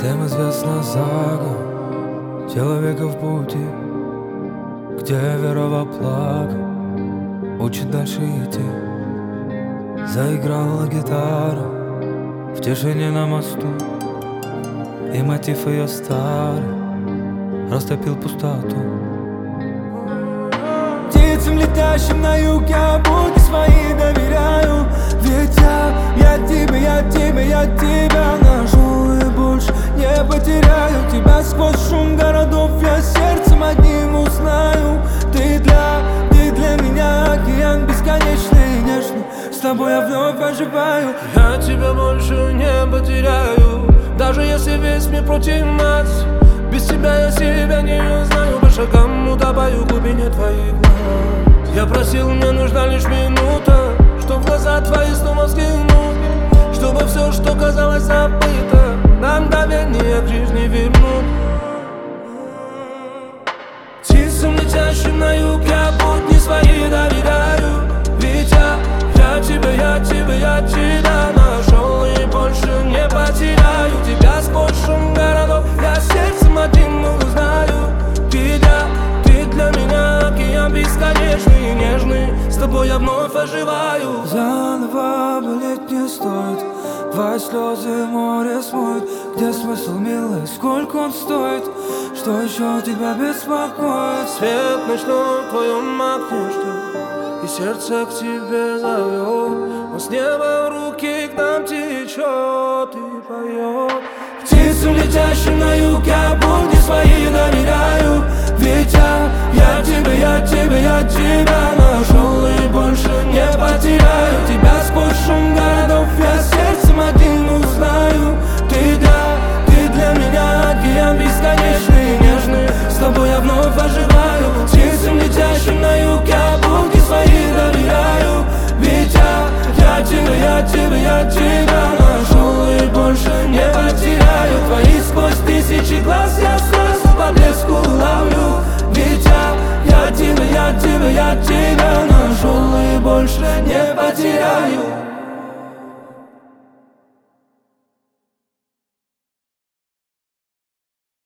7 известна сага человека в пути, где вера во благо учит дальше идти. Заиграла гитара в тишине на мосту, и мотив ее старый растопил пустоту. Птицам, летящим на юг, я будни свои доверяю. Ведь я тебя нашел и больше не потеряю. Тебя сквозь шум городов я сердцем одним узнаю. Ты для меня океан бесконечный и нежный. С тобой я вновь оживаю. Я тебя больше не потеряю, даже если весь мир против нас. Без тебя я себя не узнаю, по шагам утопаю в глубине твоих глаз. Я просил, мне нужна лишь минута, чтоб в глаза твои снова взглянуть, чтобы все, что казалось забыто, на мгновение к жизни вернуть. Птицам, летящим на юг, я будни свои доверяю. Ведь я тебя нашел и больше не потеряю. Тебя сквозь шум городов я сердцем одним узнаю. Ты для меня океан бесконечный и нежный. С тобой я вновь оживаю. Заново болеть не стоит, твои слезы море смоет. Где смысл, милый, сколько он стоит? Что еще тебя беспокоит? Свет ночной в твоем окне ждет, и сердце к тебе зовет. Он с неба в руки к нам течет и поет. Птицам, летящим на юг, я будни свои доверяю. Ведь я тебя нашел